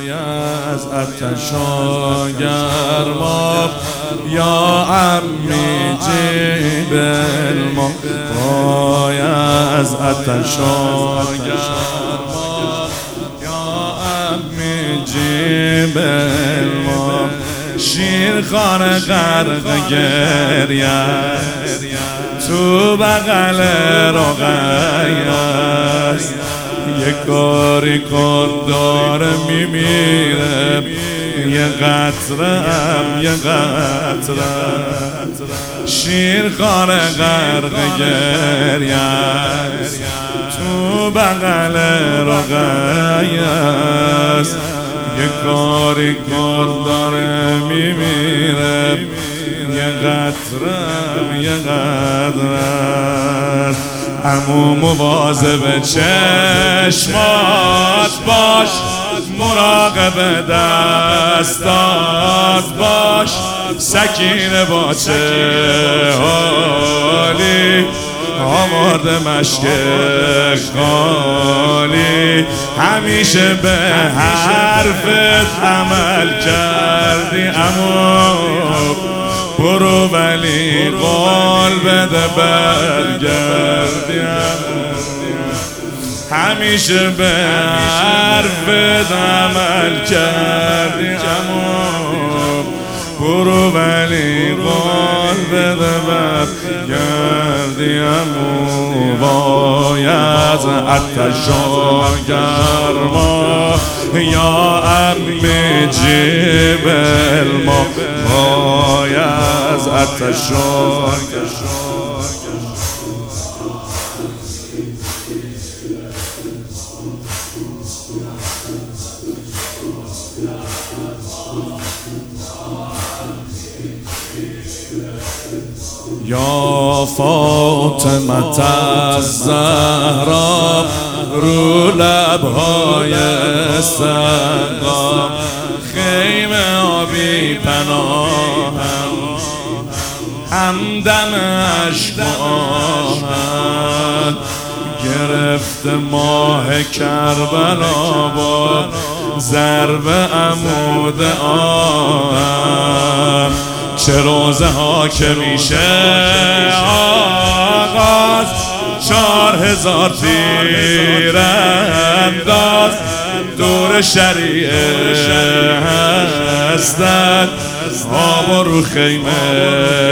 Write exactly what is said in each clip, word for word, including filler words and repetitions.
وای از آتش و گرما یا عمی جیب الماء وای از آتش و گرما یا عمی جیب الماء شیرخوان غرق گریه تو بغل رقیه‌ست یه کاری کن داره میمیره یه قطره هم یه قطره شیرخوان غرق گریه تو بغل رقیه‌ست یه کاری کن داره میمیره یه قطره یه قطره عمو مواظب چشمات باش مراقب دستات باش سکینه با چه حالی آماده مشک خالی همیشه به حرفت عمل کردی عمو برو ولی قول بده برگردی همیشه به حرفت عمل کردی عمو برو ولی قول بده برگردی عمو وای از آتش و گرما یا عمی جیب الماء وای از آتش و گرما یا فاطمه الزهرا رو لبهای سقا خیمه آبی پناهم همدم اشکاهد گرفت ماه کربلا با ضرب عمود آهم چه روزه ها که میشه آغاز چار هزار تیر انداز دور شریعه هستن آب و رو خیمه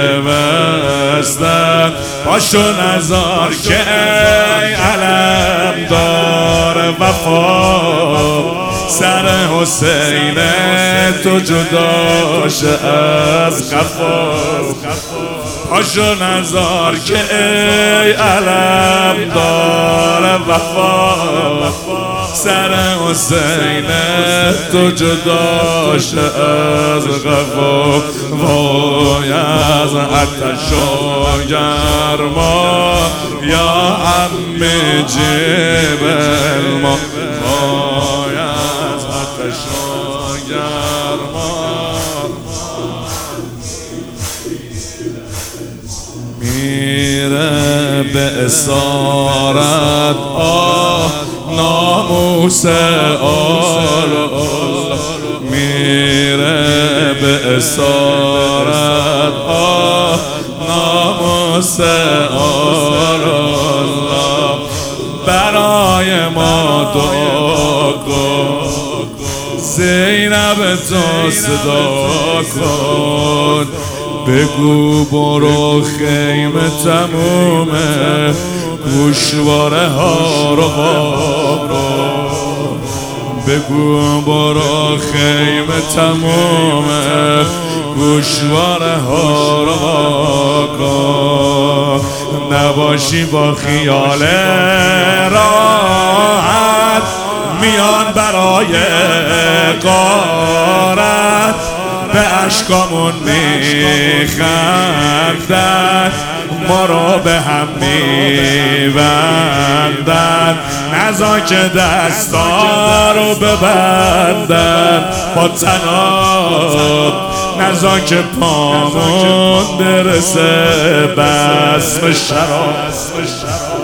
بستن پاشو نزار که ای علم دار وفا سر حسین تو جداش از قفا پاشو نزار که ای علم دار وفا سر حسین تو جداش از قفا وای از آتش و گرما یا عمی جیب الماء وای از آتش و گرما میره به اسارت آه ناموس آل میره به اسارت آه ناموس آل برای ما دعا کن زینب تو صدا کن بگو برو خیمه تمومه گوشواره ها رو واکن بگو برو خیمه تمومه گوشواره ها رو واکن نباشی با خیال راحت میان برای غارت به اشکامون میخندن ما رو به هم میبندن نزا که دستا رو ببندن با تناب نزا که پامون برسه بسم شراب